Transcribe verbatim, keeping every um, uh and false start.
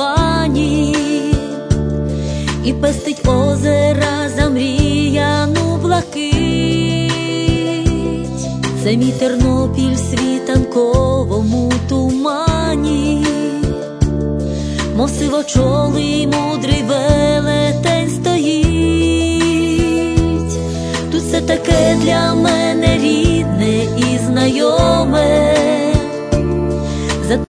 бані, і пестить озера замріяну блакить. Це мій Тернопіль в світанковому тумані, мов сивочолий мудрий велетень стоїть. Тут все таке для мене рідне і знайоме,